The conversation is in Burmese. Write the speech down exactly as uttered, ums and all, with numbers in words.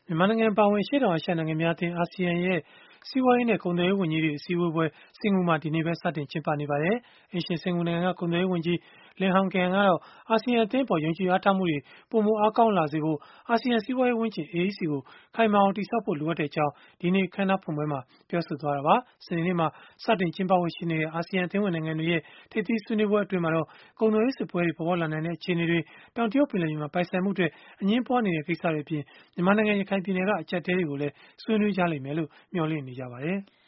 မြန်မာနိုင်ငံအပါအဝင် အရှေ့တောင်အာရှနိုင်ငံများအသင်း အာဆီယံရဲ့ စီးပွားရေးနဲ့ ကုန်သွယ်ရေးဝန်ကြီးတွေ အစည်းအဝေးပွဲ စင်္ကာပူမှာ ဒီနေ့ပဲ စတင်ကျင်းပနေပါတယ်။ အိမ်ရှင်စင်္ကာပူနိုင်ငံက ကုန်သွယ်ရေးဝန်ကြီး Lim Hng Kiang ကတော့ အာဆီယံအသင်းအပေါ် ယုံကြည်အားထားမှုတွေ ပိုမိုအားကောင်းလာစေဖို့ အာဆီယံစီးပွားရေးဝန်းကျင် အေအေစီ ကို ခိုင်မာအောင် တည်ဆောက်ဖို့ လိုအပ်ကြောင်း ဒီကနေ့ အခန်းအနားဖွင့်ပွဲမှာ ပြောဆိုခဲ့တာပါ။ စနေနေ့မှာ စတင်ကျင်းပဖို့ ရှိနေတဲ့ အာဆီယံ အသင်းဝင်နိုင်ငံတွေရဲ့ ထိပ်သီးဆွေးနွေးပွဲအတွင်းမှာတော့ ကုန်သွယ်ရေးစစ်ပွဲတွေ ပေါ်ပေါက်လာနိုင်တဲ့ အခြေအနေတွေ၊ တောင်တရုတ်ပင်လယ်ပြင်မှာ ပိုင်ဆိုင်မှုအတွက် အငြင်းပွားနေတဲ့ ကိစ္စတွေအပြင် မြန်မာနိုင်ငံ ရခိုင်ပြည်နယ်က အကျပ်အတည်းတွေကိုလည်း ဆွေးနွေးကြလိမ့်မယ်လို့ မျှော်လင့်နေကြပါတယ်။